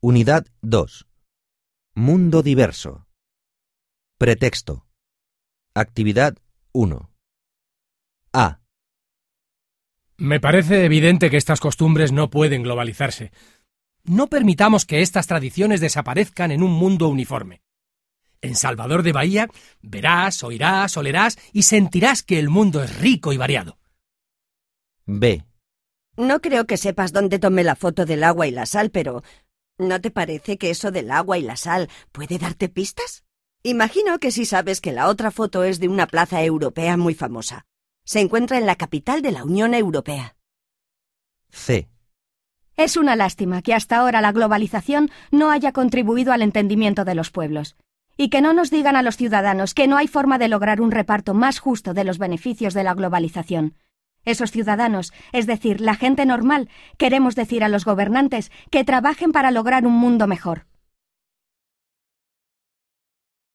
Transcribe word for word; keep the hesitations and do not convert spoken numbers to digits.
Unidad dos. Mundo diverso. Pretexto. Actividad uno. A. Me parece evidente que estas costumbres no pueden globalizarse. No permitamos que estas tradiciones desaparezcan en un mundo uniforme. En Salvador de Bahía verás, oirás, olerás y sentirás que el mundo es rico y variado. B. No creo que sepas dónde tomé la foto del agua y la sal, pero ¿no te parece que eso del agua y la sal puede darte pistas? Imagino que sí sabes que la otra foto es de una plaza europea muy famosa. Se encuentra en la capital de la Unión Europea. C. Es una lástima que hasta ahora la globalización no haya contribuido al entendimiento de los pueblos. Y que no nos digan a los ciudadanos que no hay forma de lograr un reparto más justo de los beneficios de la globalización. Esos ciudadanos, es decir, la gente normal, queremos decir a los gobernantes que trabajen para lograr un mundo mejor.